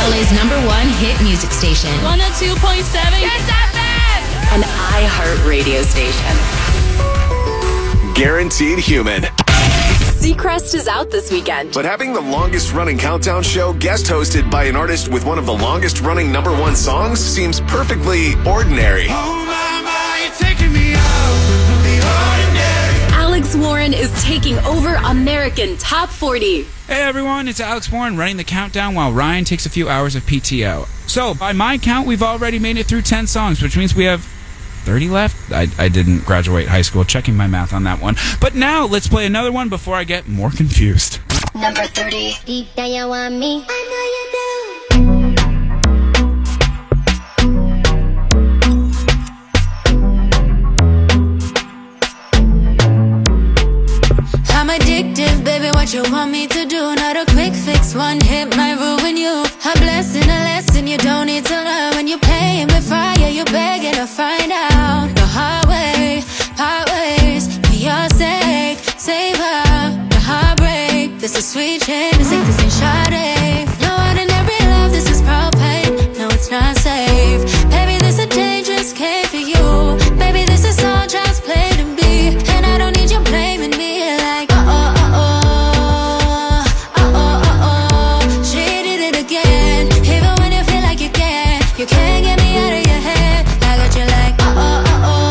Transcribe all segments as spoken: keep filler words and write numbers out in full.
L A's number one hit music station. one oh two point seven Kiss F M. An iHeart radio station. Guaranteed human. Seacrest is out this weekend. But having the longest running countdown show guest hosted by an artist with one of the longest running number one songs seems perfectly ordinary. Oh my, my, you're taking me out of the ordinary. Alex Warren is taking over American Top forty. Hey everyone, it's Alex Warren running the countdown while Ryan takes a few hours of P T O. So, by my count, we've already made it through ten songs, which means we have thirty left? I, I didn't graduate high school, checking my math on that one. But now, let's play another one before I get more confused. Number thirty. Deep down you want me, I know you do. I'm addictive, baby, what you want me to do? Not a quick fix, one hit might ruin you. A blessing, a lesson you don't need to learn. When you're paying with fire, you're begging to find out. The hard way, part ways, for your sake. Savor the heartbreak. This is sweet shame, it's like this ain't Sade. No ordinary love, this is propane. No, it's not safe. Baby, this a dangerous game for you. Baby, this is all just play to be. And I don't need you blaming me like you can't get me out of your head. I got you like, oh, oh,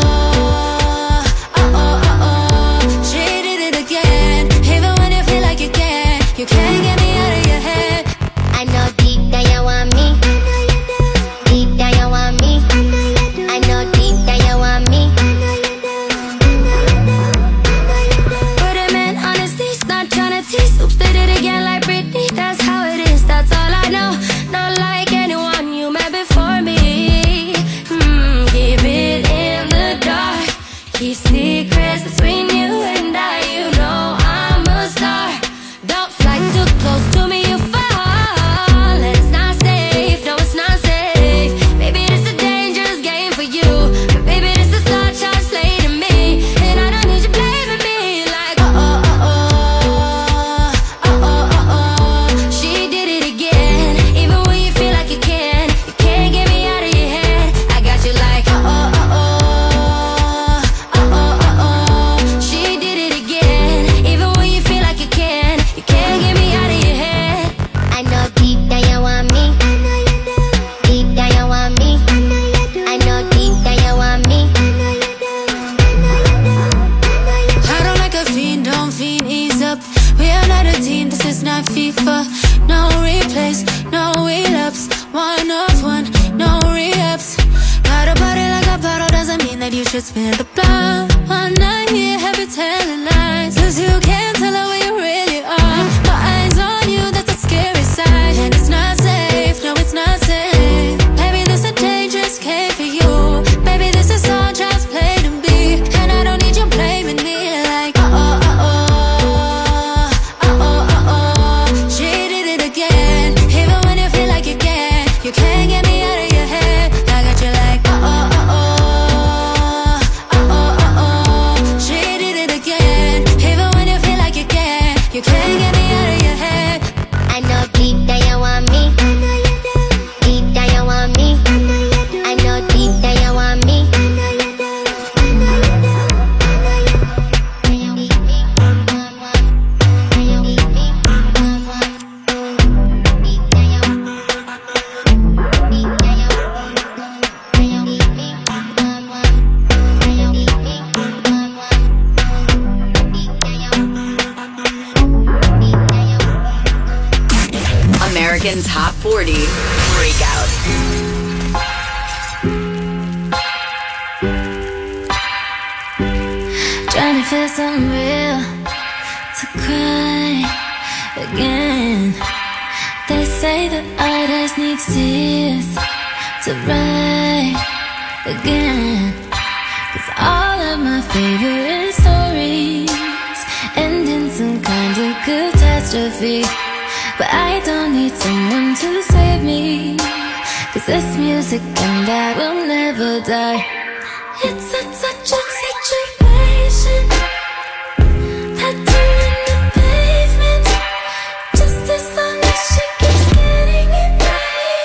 oh, oh, oh, oh, oh, oh. She did it again. Even when you feel like you can't, you can't get me out of your head. I know deep down you want me. I know you do. Deep down you want me. I know you do. I know deep down you want me. I know you do. I know you do. I know you do. But a man, honestly, not trying to tease. Oops, did it again like Britney. That's how it is. That's all I know. Not like anyone you met before me. Hmm, keep it in the dark. Keep secrets between you and I. You know I'm a star. Don't fly too close to me, you fall. And it's not safe, no it's not safe. Baby, this a dangerous game for you. But baby, this is such a play to me. And I don't need you blaming me like, oh, oh, oh, oh. Oh, oh, oh, oh. She did it again. Even when you feel like you can, you can't get me out of your head. I got you like, oh, oh, oh, oh. Oh, oh, oh, oh. She did it again. Even when you feel like you can, you can't get me out of your head. I know deep down you want me. I know you do. Deep down you want me. I know you do. I know deep down you want me. I know you do. I know you do. I know you do. I don't like a fiend, don't fiend, ease up. We are not a team, this is not FIFA. No replays, no relapse. One off one, no re-ups. Got a body like a bottle doesn't mean that you should spin the block. One night here, have you telling lies. Cause you can't tell her where you really are. My eyes on you, that's a scary sight. And it's not safe, no it's not safe. Baby, this a dangerous game for you. Baby, this is all just play to be. And I don't need you blaming me like, oh, oh, oh, oh. Oh, oh, oh, oh. She did it again. Even when you feel like you can't, you can't get me out of your head. I got you like, oh, oh, oh, oh. Oh, oh, oh, oh. She did it again. Even when you feel like you can't, you can't get me out of your head. I know deep down you want me. I know you do. Deep down you want me. I know you do. I know deep down you want me. I know you do. I know you do. I know you do. I know you do. Deep down you want me. Deep down you want me. I know you do. I know you do. American Top forty Breakout. Trying to feel something real to cry again. They say that artists need tears to write again. Cause all of my favorite stories end in some kind of catastrophe. But I don't need someone to save me. Cause this music and I will never die. It's such, such a situation. Tattoo in the pavement. Just as long as she keeps getting it right.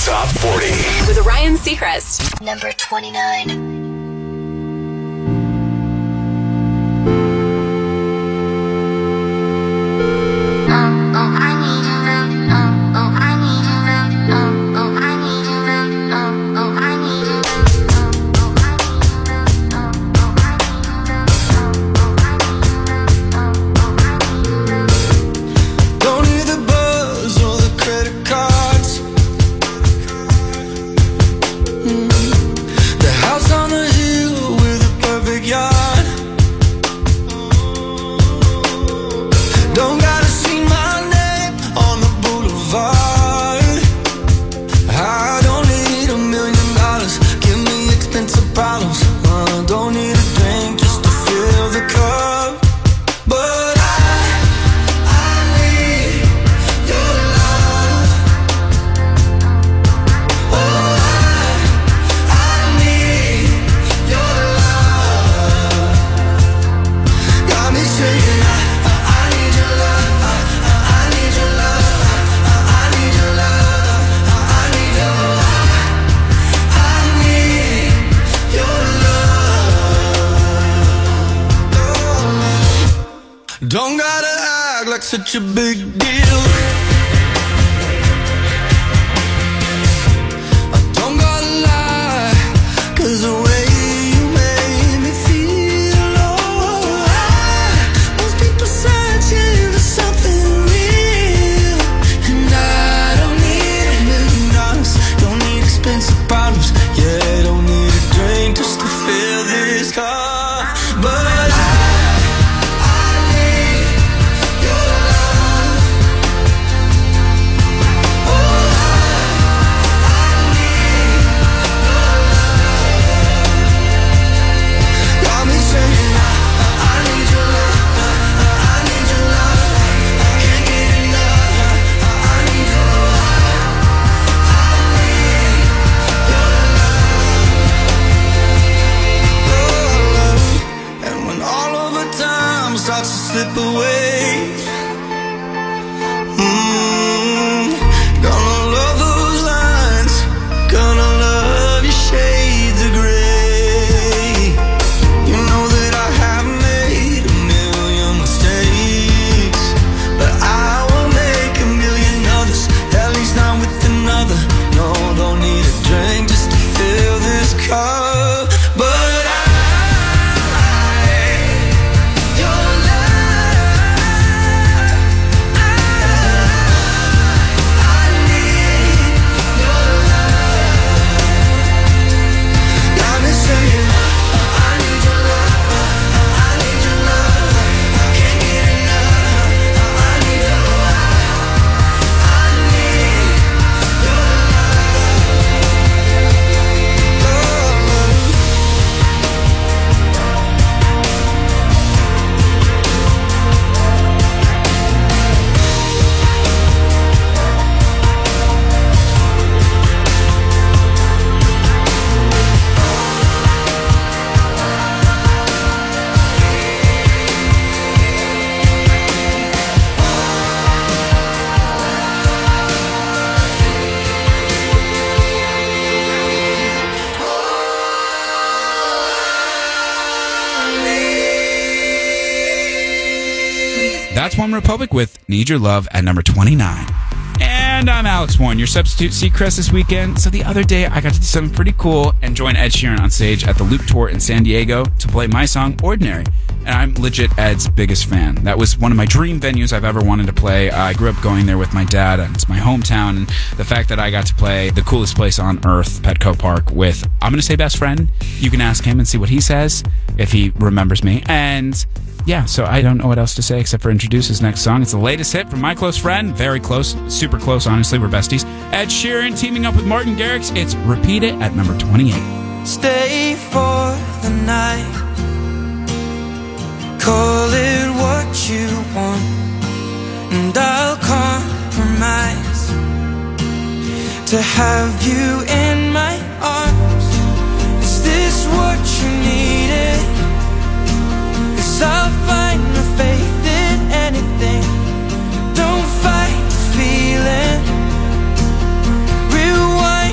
Top forty. With Ryan Seacrest. Number twenty-nine. Don't gotta act like such a big deal. I don't gotta lie, 'cause the way you made me feel, oh, I, most people searching for something real. And I don't need a million dollars, don't need expensive bottles, yeah, don't need a drink just to fill this cup. But I starts to slip away. Mm, gonna love those lines, gonna love your shades of gray. You know that I have made a million mistakes, but I will make a million others, at least not with another. No, don't need a drink just to fill this cup. But I That's One Republic with Need Your Love at number twenty-nine. And I'm Alex Warren, your substitute Seacrest this weekend. So the other day, I got to do something pretty cool and join Ed Sheeran on stage at the Loop Tour in San Diego to play my song, Ordinary. And I'm legit Ed's biggest fan. That was one of my dream venues I've ever wanted to play. Uh, I grew up going there with my dad, and it's my hometown. And the fact that I got to play the coolest place on earth, Petco Park, with, I'm going to say best friend. You can ask him and see what he says, if he remembers me. And yeah, so I don't know what else to say except for introduce his next song. It's the latest hit from my close friend, very close, super close, honestly, we're besties, Ed Sheeran teaming up with Martin Garrix. It's Repeat It at number twenty-eight. Stay for the night, call it what you want, and I'll compromise to have you in my arms. Is this what you needed? 'Cause I'll find my faith in anything. Don't fight the feeling. Rewind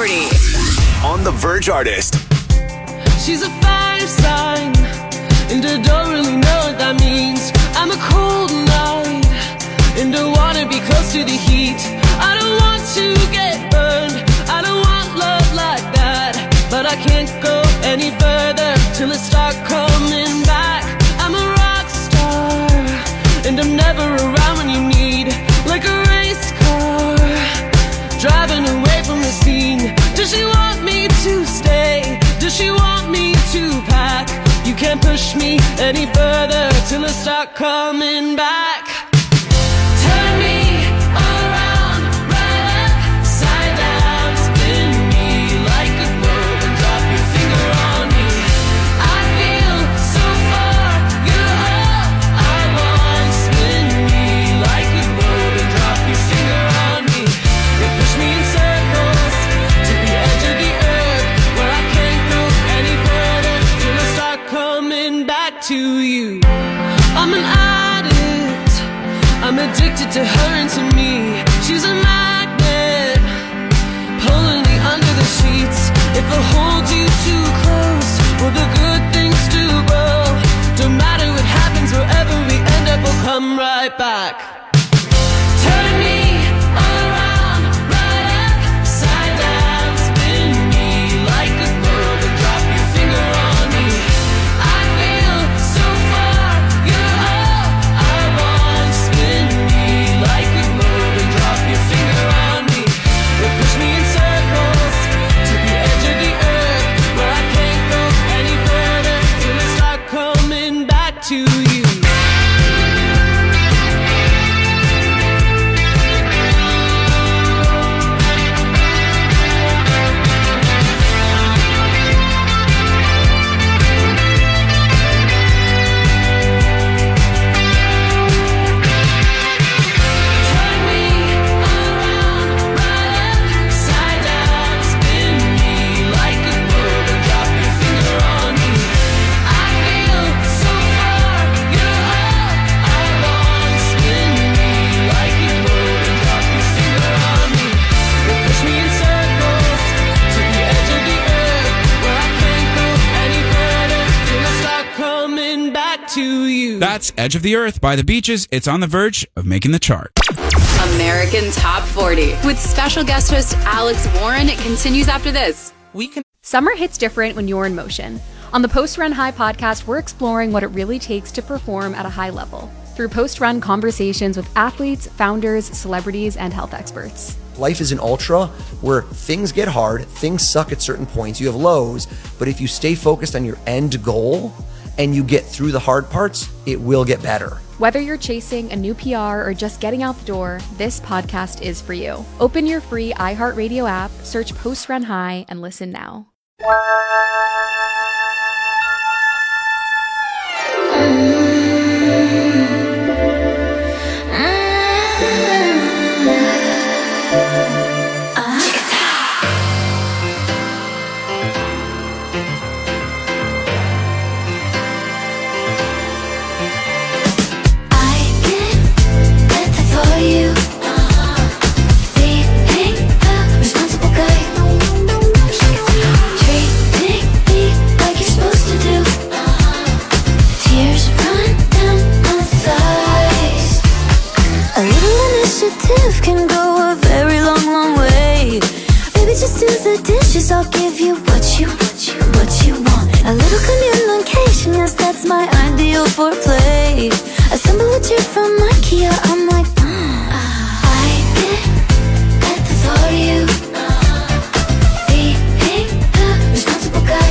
forty. On the Verge artist. She's a fire sign, and I don't really know what that means. I'm a cold night, and I wanna be close to the heat. I don't want to get burned, I don't want love like that, but I can't go any further till I start coming back. I'm a rock star, and I'm never around when you need, like a race car, driving away from the scene. Does she want me to stay? Does she want me to pack? You can't push me any further till I start coming back. Turn me around, right upside down, spin me like a globe and drop your finger on me. I feel so far, you're all I want. Spin me like a globe and drop your finger on me. You push me in circles to the edge of the earth, where I can't go any further till I start coming back to you. I'm an addict, I'm addicted to her and to me. She's a magnet, pulling me under the sheets. If I hold you too close, will the good things do grow? Don't matter what happens, wherever we end up, we'll come right back. Turn me around, right upside down, spin me like a globe and drop your finger on me. I feel so far, you're all I want. Spin me like a globe and drop your finger on me. You push me in circles to the edge of the earth, where I can't go any further till I start coming back to you. Turn me around, right upside down, spin me like a globe and drop your finger on me. I feel so far, you're all I want. Spin me like a globe and drop your finger on me. You push me in circles to the edge of the earth, where I can't go any further till I start coming back to you. That's Edge of the Earth by The Beaches. It's on the verge of making the chart. American Top forty. With special guest host Alex Warren. It continues after this. We can. Summer hits different when you're in motion. On the Post Run High podcast, we're exploring what it really takes to perform at a high level through post-run conversations with athletes, founders, celebrities, and health experts. Life is an ultra where things get hard, things suck at certain points, you have lows, but if you stay focused on your end goal and you get through the hard parts, it will get better. Whether you're chasing a new P R or just getting out the door, this podcast is for you. Open your free iHeartRadio app, search Post Run High, and listen now. Can go a very long, long way. Baby, just do the dishes. I'll give you what you, what you, what you want. A little communication, yes, that's my ideal foreplay. Assemble a chair from IKEA. I'm like, mm. I get at the thought of you being the responsible guy.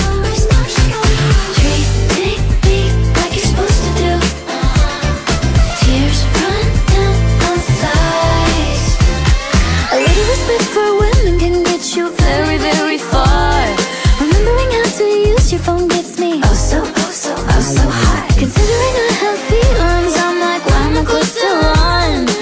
Treating me like you're supposed to do. Tears run down my thighs. A little respect for women can get you very, very far. Remembering how to use your phone gets me oh so, oh so, oh so hot. Considering I have feelings, I'm like, why am I close to one?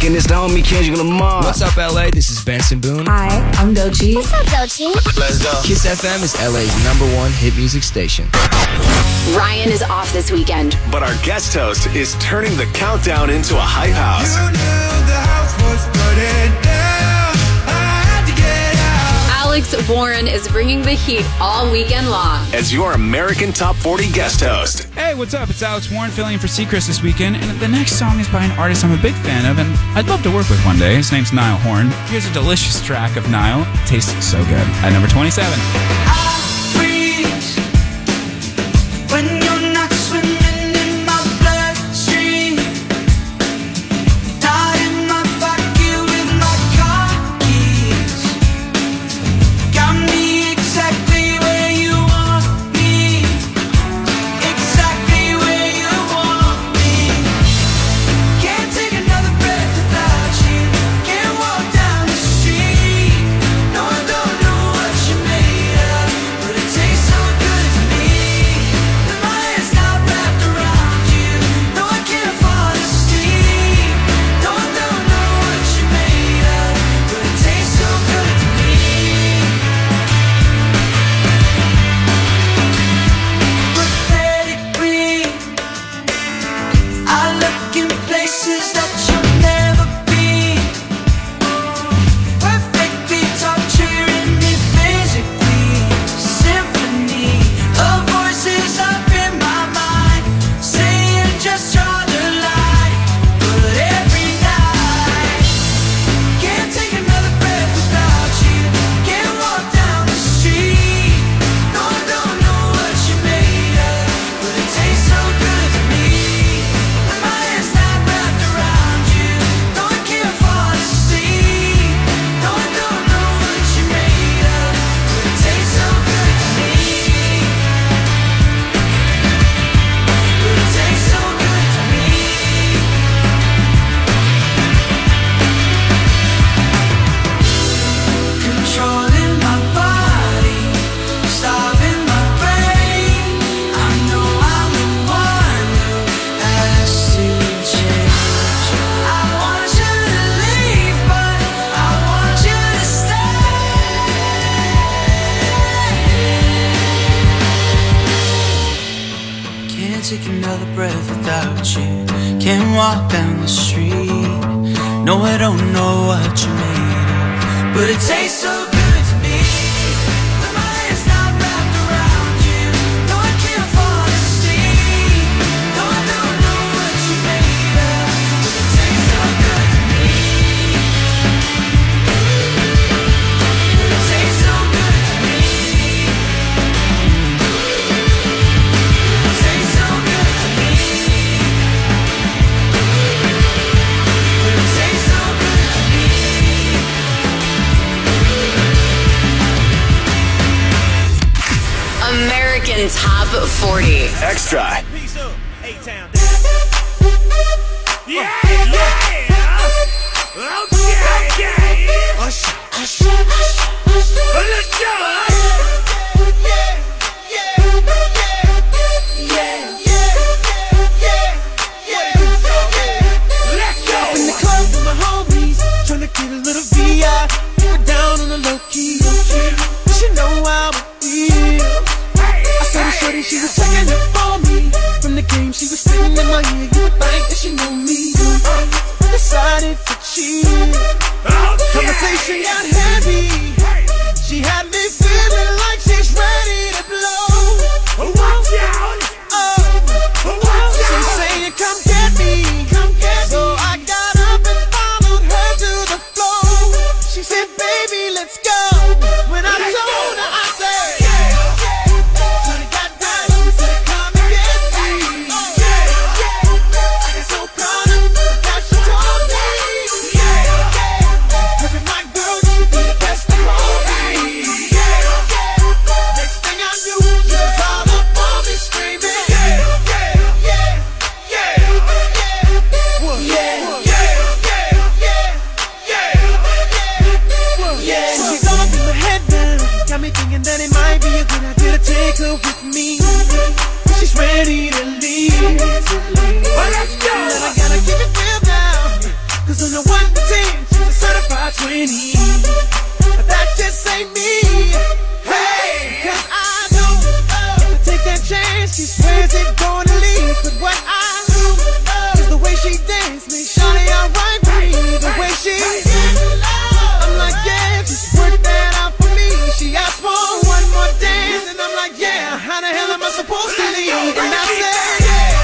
and it's the homie Kendrick Lamar. What's up, L A? This is Benson Boone. Hi, I'm Doechii. What's up, Doechii? Let's go. Kiss F M is L A's number one hit music station. Ryan is off this weekend. But our guest host is turning the countdown into a hype house. You knew the house was burning down. I had to get out. Alex Warren is bringing the heat all weekend long. As your American Top forty guest host. Hey, what's up? It's Alex Warren filling in for Seacrest this weekend, and the next song is by an artist I'm a big fan of, and I'd love to work with one day. His name's Niall Horan. Here's a delicious track of Niall. Tastes so good. At number twenty-seven. When you're not swimming in my bloodstream, not in my pocket with my car keys, got me exactly where you want me, exactly where you want me. Can't take another breath without you, can't walk down the street. No, I don't know what you're made of, but it tastes so good to me. Take another breath without you, can't walk down the street. No, I don't know what you made of, but it tastes so good to me. When my hands not wrapped around you, no, I can't fall asleep. No, I don't know what you made of, but it tastes so good to me. But it tastes so good to me. It tastes so good to me. But it tastes so good to me. American Top forty. Extra. Yeah, yeah. Okay, okay. Hush, hush, hush, hush. Let's go. Yeah, yeah, yeah, yeah, yeah, yeah, yeah. Let's go. In the club with my homies, tryna get a little V I. We're down on the low key. You should know how it feels. I saw the shorty, she was checking up on me. From the game, she was sitting in my ear. You would think that she knew me. I decided to cheat. Conversation got heavy. She had me feeling like she's ready to blow. Watch out! Oh, watch out! She's saying, "Come get me, come get me." So I got up and followed her to the floor. She said, "Baby, let's go." When I told her, I said, that it might be a good idea to take her with me. She's ready to leave. Well, let's go. And I gotta keep it real now, 'cause on the way about twenty, but that just ain't me. Hey, cause I know if I take that chance, she swears it's gonna leave. But what I do is the way she dance makes Shawty alright with me. The way she, I'm like, yeah, just work that out for me. She asked for one more dance, and I'm like, yeah, how the hell am I supposed to leave? And I said,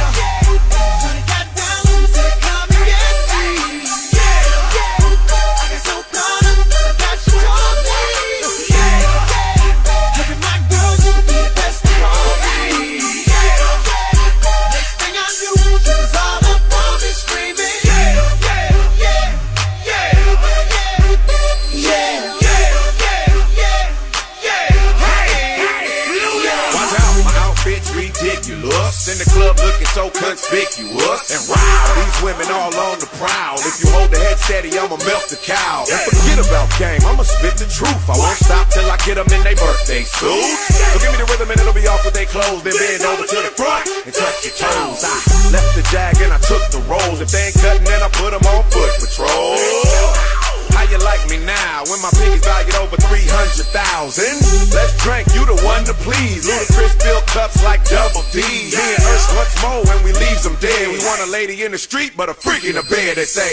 in the club looking so conspicuous. And wow, these women all on the prowl. If you hold the head steady, I'ma melt the cow. And forget about game, I'ma spit the truth. I won't stop till I get them in their birthday suits. So give me the rhythm and it'll be off with their clothes. Then bend over to the front and touch your toes. I left the jag and I took the rolls. If they ain't cutting, then I put them on foot patrol. How you like me now when my pinky's valued over three hundred thousand? Let's drink, you the one to please. Ludacris fill cups like double D. Me and Ursh once more when we leaves them dead. We want a lady in the street but a freak in the bed. They say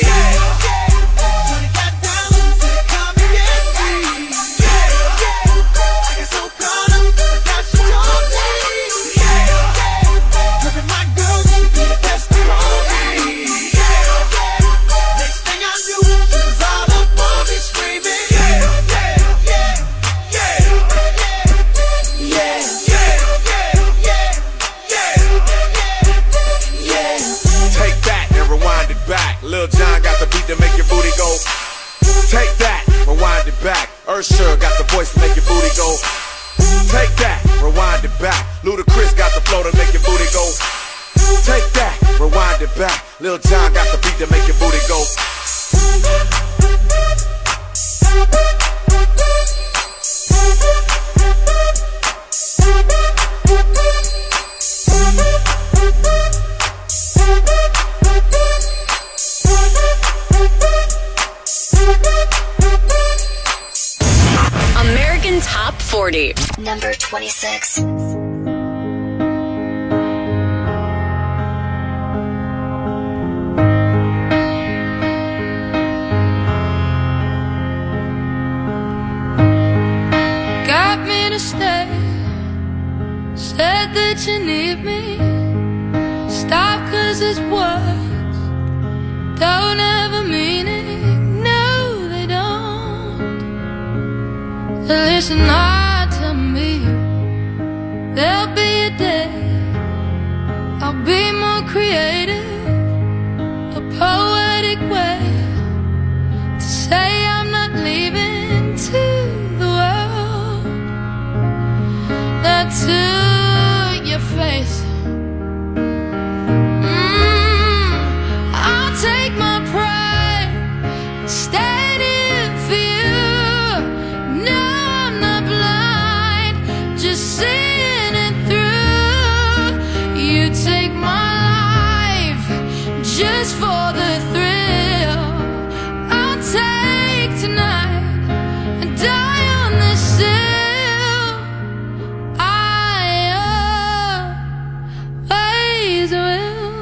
Lil Jon got the beat to make your booty go. Take that, rewind it back. Usher got the voice to make your booty go. Take that, rewind it back. Ludacris got the flow to make your booty go. Take that, rewind it back. Lil Jon got the beat to make your booty go. American Top forty. Number twenty-six. Got me to stay. Said that you need me. Stop cause it's words don't ever mean it. No, they don't. Listen hard to me. There'll be a day I'll be more creative, a poetic way to say I'm not leaving to the world. Not to your face. mm, I'll take my pride, stand in for you. No, I'm not blind, just seeing it through. You take my life just for the thrill. I'll take tonight and die on this hill. I always will.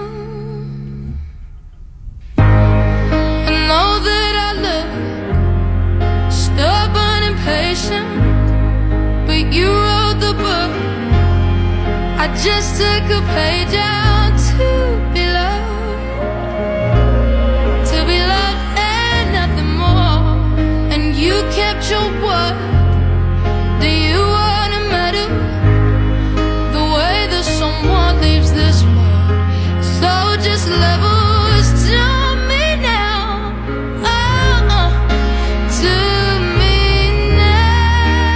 I know that I look stubborn and patient, but you wrote the book. I just took a page out to be loved, to be loved and nothing more. And you kept your word. Do you wanna matter the way that someone leaves this world? So just levels to me now. Oh, uh, to me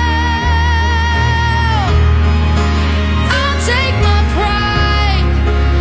now. I'll take my pride,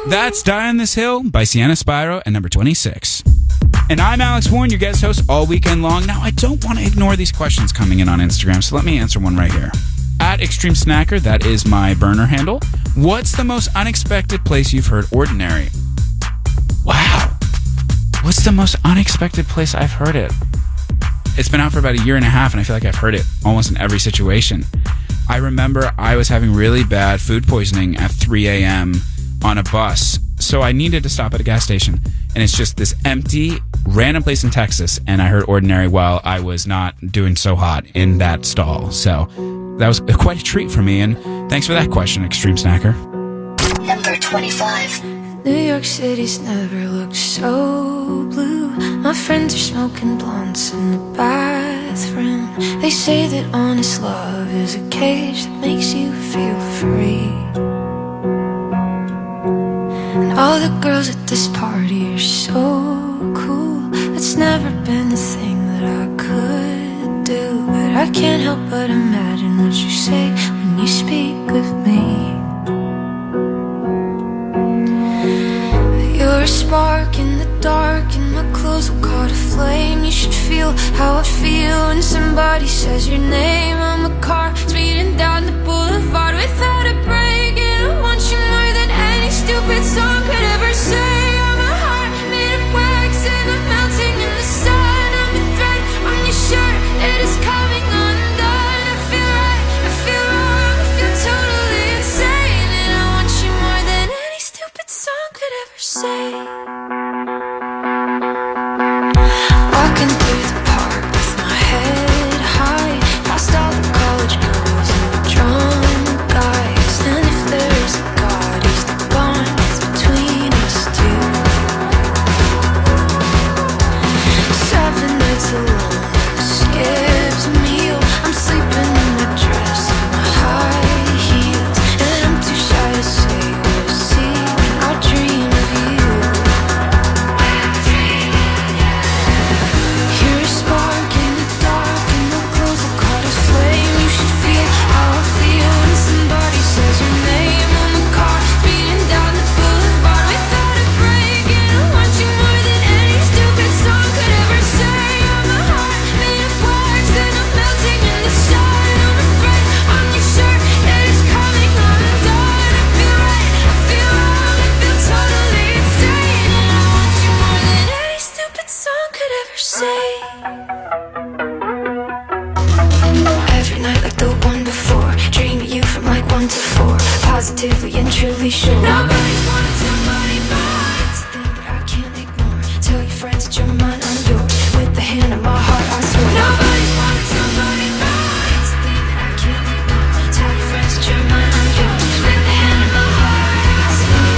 That's Die on This Hill by Sienna Spyro at number twenty-six. And I'm Alex Warren, your guest host all weekend long. Now, I don't want to ignore these questions coming in on Instagram, so let me answer one right here. At Extreme Snacker, that is my burner handle. What's the most unexpected place you've heard Ordinary? Wow. What's the most unexpected place I've heard it? It's been out for about a year and a half, and I feel like I've heard it almost in every situation. I remember I was having really bad food poisoning at three a.m. on a bus, so I needed to stop at a gas station. And it's just this empty, random place in Texas, and I heard Ordinary while I was not doing so hot in that stall. So that was quite a treat for me, and thanks for that question, Extreme Snacker. Number twenty-five. New York City's never looked so blue. My friends are smoking blunts in the bathroom. They say that honest love is a cage that makes you feel free. And all the girls at this party are so cool. It's never been a thing that I could do, but I can't help but imagine what you say when you speak of me. You're a spark in the dark, and my clothes will caught a flame. You should feel how I feel when somebody says your name. I'm a car speeding down the boulevard without a break, and I want you more than any stupid song could ever say. I'm a heart made of wax, and I'm melting in the sun. I'm a thread on your shirt, it is coming undone. I feel right, I feel wrong, I feel totally insane, and I want you more than any stupid song could ever say. Walking through the park with my head high, past all the college girls and the drunk guys. And if there's a God, he's the bond that's between us two. Seven nights alone, skipped a meal. I'm sleeping in my dress and my high heels, and I'm too shy to say what I see when I dream of you. You're a spark in the dark, and my clothes will caught a flame. You should feel how I feel when somebody says your name. I'm a car speeding down the boulevard without a break, and I want you more than any stupid song could ever say. I'm a heart made of wax, and I'm melting in the sun. I'm a thread on your shirt, it is coming undone. I feel right, I feel wrong, I feel totally insane, and I want you more than any stupid song could ever say. Every night like the one before, dream of you from like one to four, positively and truly sure. Nobody's wanted somebody more. It's a thing that I can't ignore. Tell your friends that you're mine, I'm yours. With the hand on my heart, I swear. Nobody's wanted somebody more. It's a thing that I can't ignore. Tell your friends that you're mine, I'm yours. With the hand on my heart, I swear.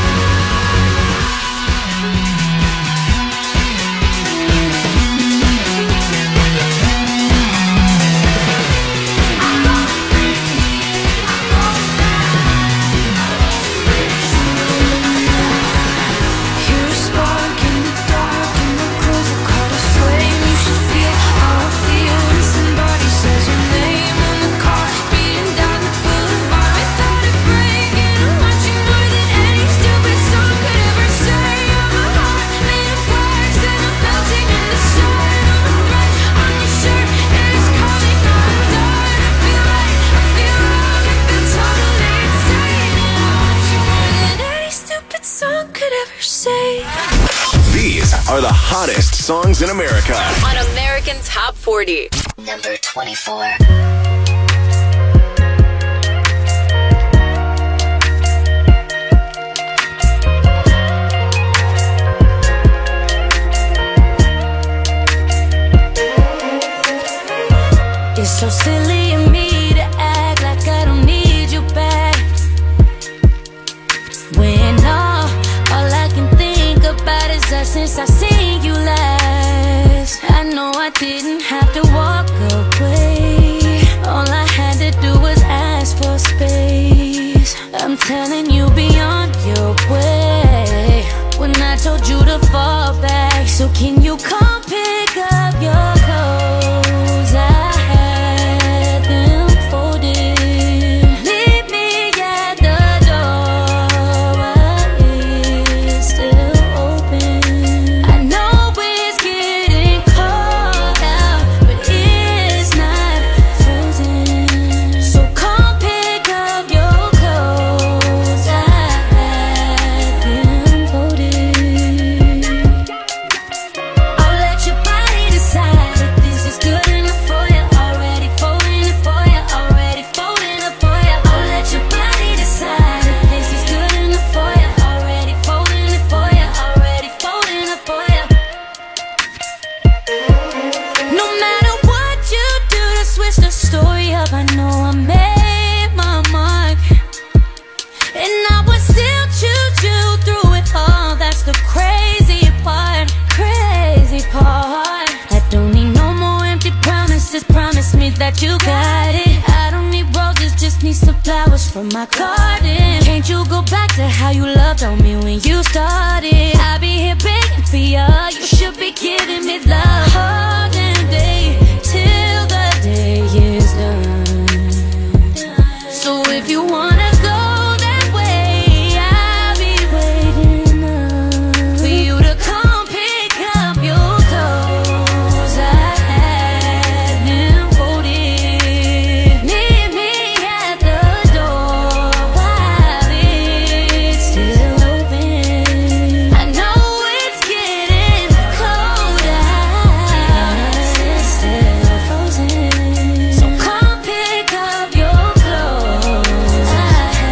You're a spark in the dark, and my clothes will caught a flame. You should feel how I feel when somebody says your name. I'm a car speeding down the boulevard without a break, and I want you more than any stupid song could ever say. I'm a heart made of wax, and I'm melting in the sun. I'm a thread on your shirt, it is coming undone. I feel right, I feel wrong, I feel totally insane, and I want you more than any stupid song could ever say. These are the hottest songs in America. On American Top forty. Number twenty-four. It's so silly of me to act like I don't need you back, when all, all I can think about is us since I seen you last. I know I didn't have to walk away. All I had to do was ask for space. I'm telling you, be on your way when I told you to fall back. So can you come pick up your clothes? I had them folded. Leave me at the door. from my garden. Can't you go back to how you loved on me when you started? I'll be here begging for you. You should be giving me love all damn day till the day is done. So if you wanna go that way, I'll be waiting up for you to come pick up your clothes. I had them folded. Meet me at the door while it's still open. I know it's getting cold out, it's still frozen. So come pick up your clothes. I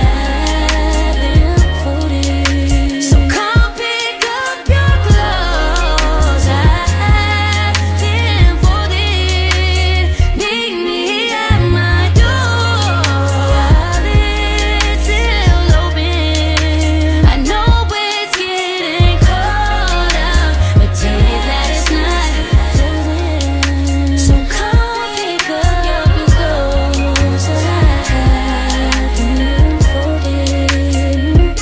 had them folded. So come pick up your clothes. I had them folded. Meet me at my door while it's still open. I know it's getting cold out, but tell me that it's not frozen. So come pick up your clothes. I had them folded.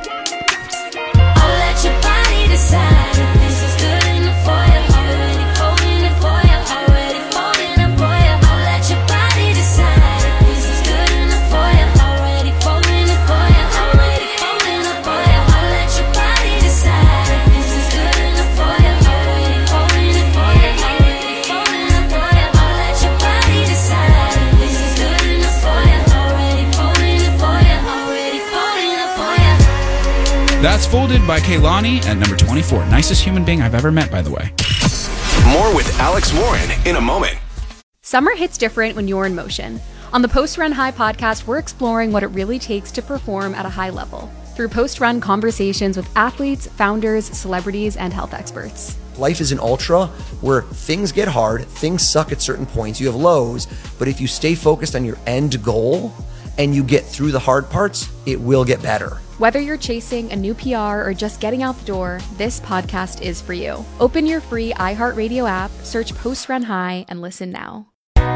I'll let your body decide if this is good enough for you. Already folding it for you. Already folding it for you. I'll let your body decide if this is good enough for you. Already folding it for you. Already folding it for you. I'll let your body decide if this is good enough for you. Already folding it for you. Already folding it for you. I'll let your body decide if this is good enough for you. Already folding it for you. Already folding it for you. That's Folded by Kehlani at number twenty-four. Nicest human being I've ever met, by the way. More with Alex Warren in a moment. Summer hits different when you're in motion. On the Post Run High podcast, we're exploring what it really takes to perform at a high level through post-run conversations with athletes, founders, celebrities, and health experts. Life is an ultra where things get hard, things suck at certain points, you have lows, but if you stay focused on your end goal and you get through the hard parts, it will get better. Whether you're chasing a new P R or just getting out the door, this podcast is for you. Open your free iHeartRadio app, search Post Run High, and listen now.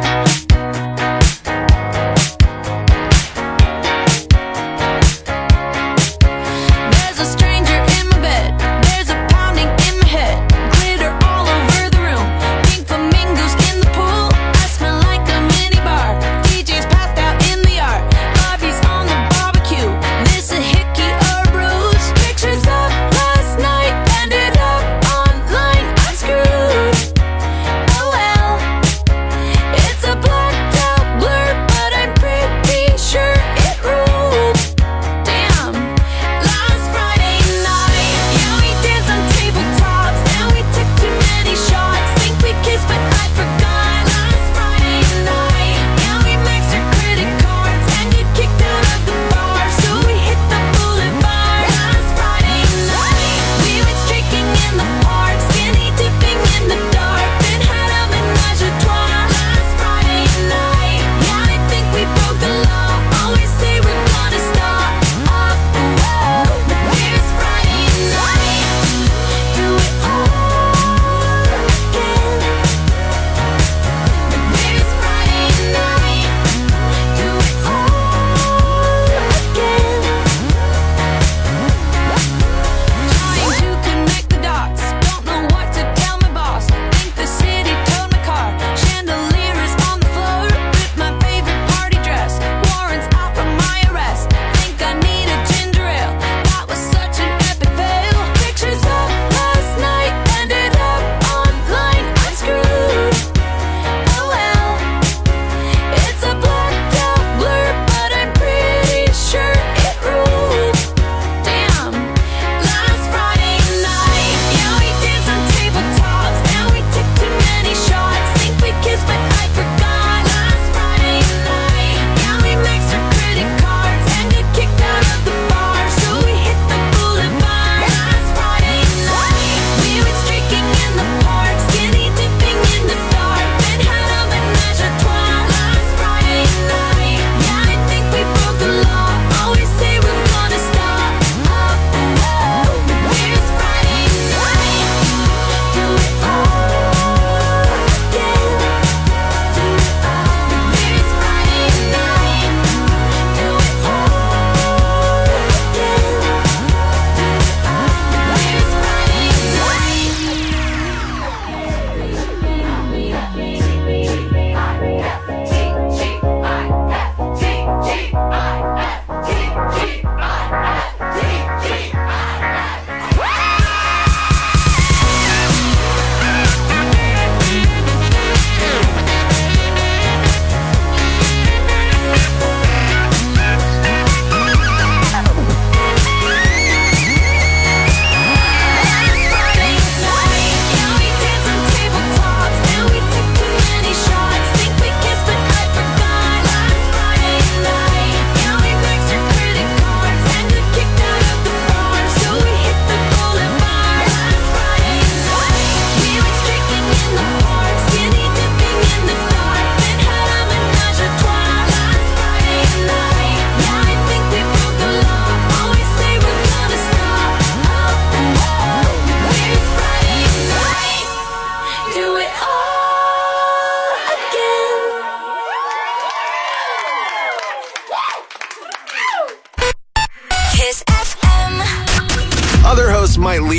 There's a stranger in my bed. There's a pounding in my head. Glitter all over the room. Pink flamingos in the pool. I smell like a mini bar. D J's passed out in the yard. Bobby's on the barbecue. This a hickey or ruse. Pictures of last night ended up online. I'm screwed. Oh well.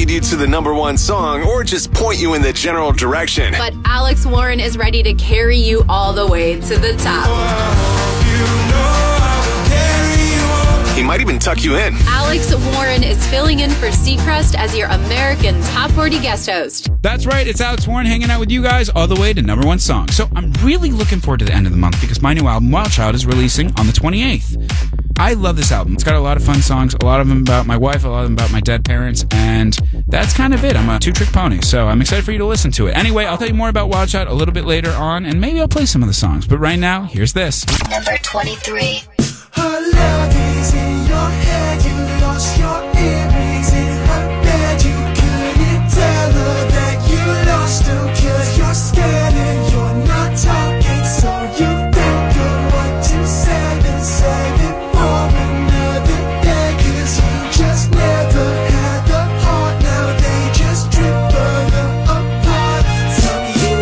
lead you to the number one song or just point you in the general direction. But Alex Warren is ready to carry you all the way to the top. He might even tuck you in. Alex Warren is filling in for Seacrest as your American Top forty guest host. That's right, it's Alex Warren hanging out with you guys all the way to number one song. So I'm really looking forward to the end of the month because my new album, Wild Child, is releasing on the twenty-eighth. I love this album. It's got a lot of fun songs, a lot of them about my wife, a lot of them about my dead parents, and that's kind of it. I'm a two-trick pony, so I'm excited for you to listen to it. Anyway, I'll tell you more about Wild Child a little bit later on, and maybe I'll play some of the songs. But right now, here's this. Number twenty-three. Her love is in your head, you lost your earrings in her bed. You couldn't tell her that you lost them, cause you're scared and you're not talking. So you think of what to say and save it for another day, cause you just never had the heart. Now they just drift further apart from you.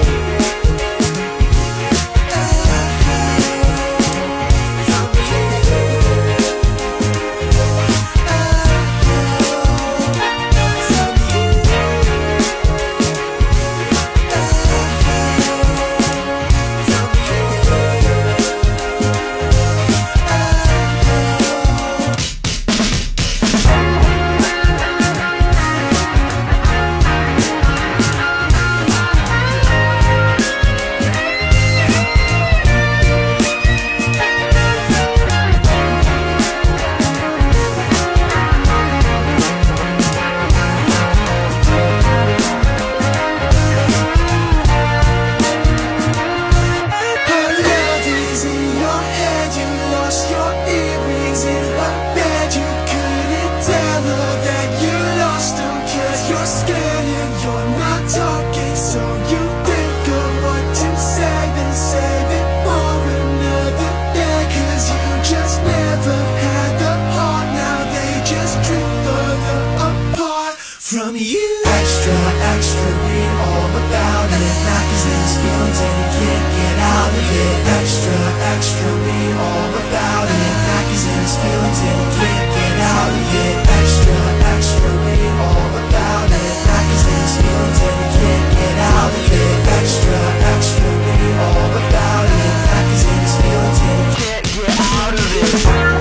From you. Extra, extra, read all about it. Knockers in his feelings and he can't get out of it. Extra, extra, read all about it. Knockers in his feelings and he can't get out of it. Extra, extra, read all about it. Knockers in his feelings and he can't get out of it. Extra, extra, read all about it. Knockers in his feelings and he can't get out of it.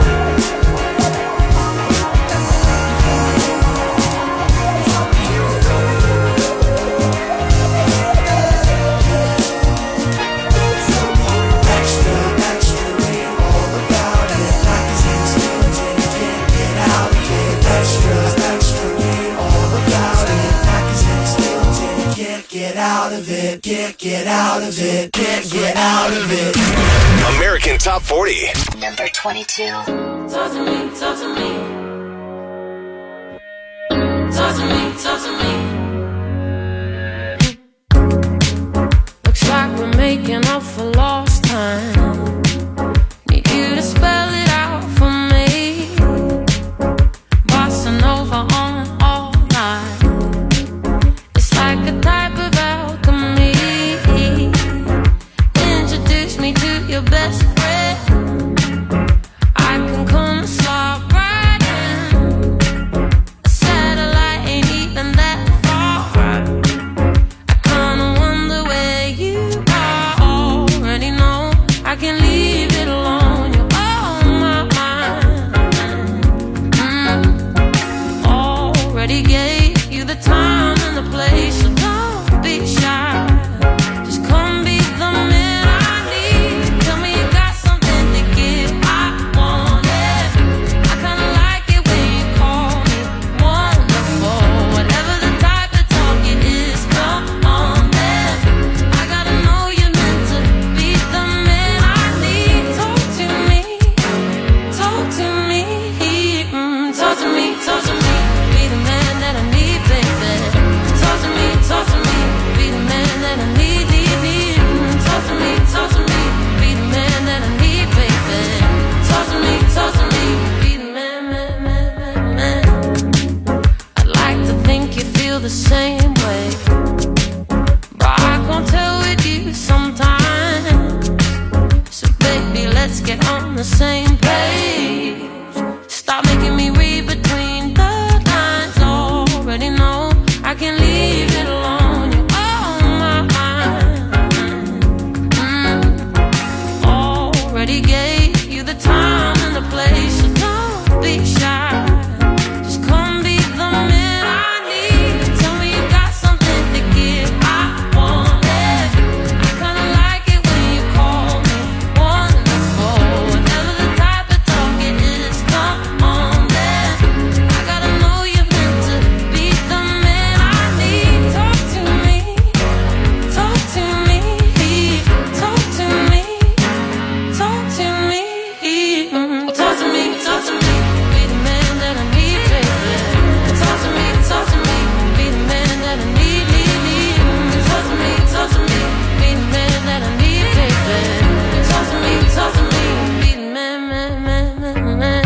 Get out of it, get, get out of it, get, get out of it. American Top forty. Number twenty-two. Talk to me, talk to me. Talk to me, talk to me. Looks like we're making up for lost time. Need you to spell it out for me. Bossa Nova on all night. It's like a type of alchemy. Introduce me to your best friend. I can come and slide right in. A satellite ain't even that far. I kinda wonder where you are. Already know I can leave it alone. You're on my mind. mm. Already gave you the time and the place, so don't be shy. Just come be the man I need. Tell me you got something to give. I want it. I kinda like it when you call me wonderful. Whatever the type of talk it is, come on then. I gotta know you're meant to be the man I need. Talk to me, talk to me, mm, talk to me, talk to me. Be the man that I need, baby. Talk to me, talk to me. Be the man that I need, need, need. Mm, talk to me, talk to me. Be the man that I need, baby. Talk to me, talk to me. Be the man, man, man, man, man. I'd like to think you feel the same way, but I can't tell with you sometimes. So baby, let's get on the same page. Stop making me read between the lines. Already I can't leave it alone. You're on my mind. Mm. Already gave you the time and the place, so don't be shy. Just come be the man I need. Tell me you got something to give. I want it. I kinda like it when you call me wonderful. Whenever the type of talk it is, come on then. I gotta know you're meant to be the man I need. Talk to me, talk to me, talk to me, talk to me, mm, talk to me, talk to me. Be the man that I need, baby. Talk to me, talk to me. Be the man that I need, need, need. Mm, talk to me, talk to me. Be the man that I need, baby. Talk to me, talk to me. Be the man, man, man, man, man.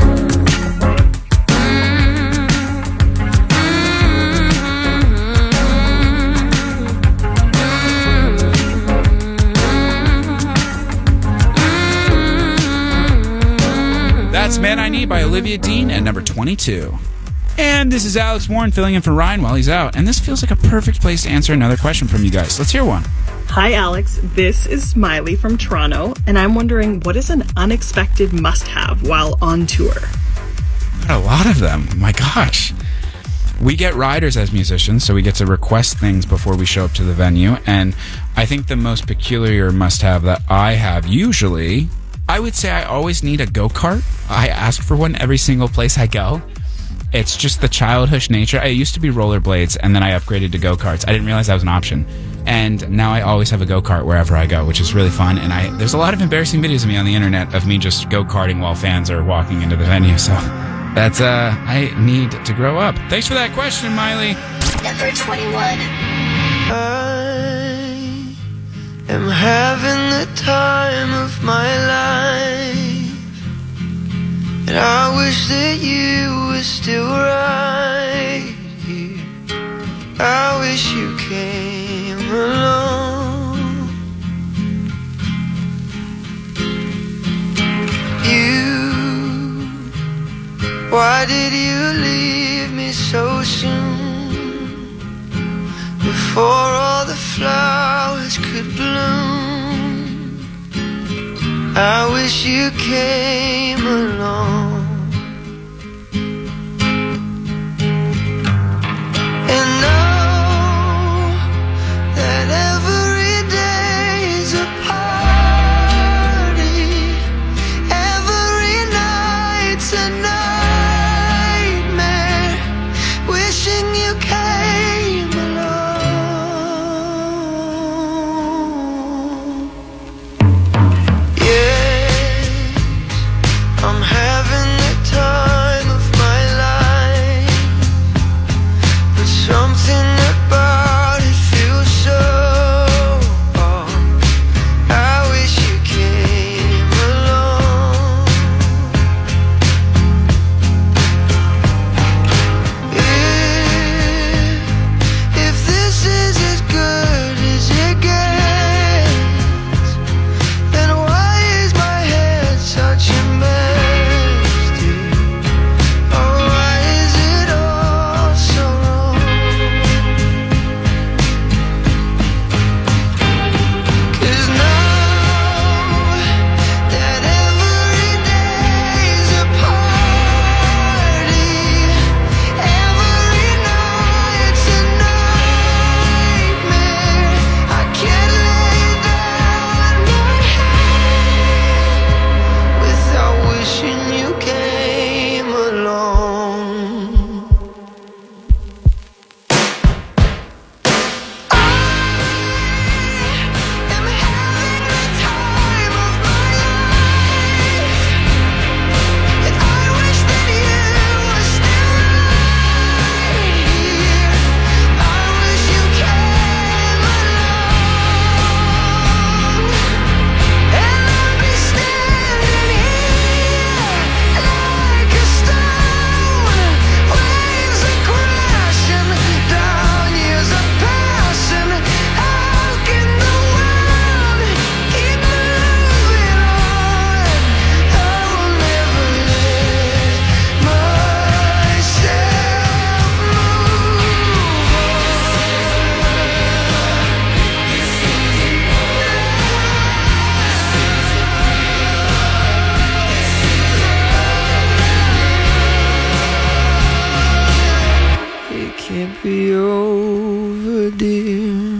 That's Man I Need by Olivia Dean at number twenty-two. And this is Alex Warren filling in for Ryan while he's out. And this feels like a perfect place to answer another question from you guys. Let's hear one. Hi, Alex. This is Smiley from Toronto, and I'm wondering, what is an unexpected must-have while on tour? Got a lot of them. My gosh. We get riders as musicians, so we get to request things before we show up to the venue. And I think the most peculiar must-have that I have usually, I would say I always need a go-kart. I ask for one every single place I go. It's just the childish nature. I used to be rollerblades, and then I upgraded to go-karts. I didn't realize that was an option. And now I always have a go-kart wherever I go, which is really fun. And I there's a lot of embarrassing videos of me on the internet of me just go-karting while fans are walking into the venue. So that's, uh, I need to grow up. Thanks for that question, Miley. Number twenty-one. I am having the time of my life, and I wish that you were still right here. I wish you came along. You, why did you leave me so soon, before all the flowers could bloom? I wish you came along. And know that every day is a party, every night's a nightmare, wishing you came along. Yes, I'm having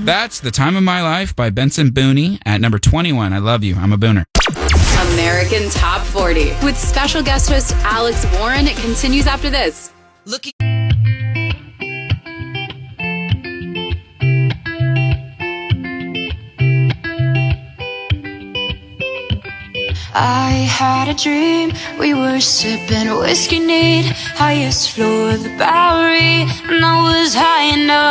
That's The Time of My Life by Benson Boone at number twenty-one. I love you. I'm a booner. American Top forty with special guest host Alex Warren. It continues after this. Looking. I had a dream, we were sipping whiskey neat, highest floor of the Bowery, and I was high enough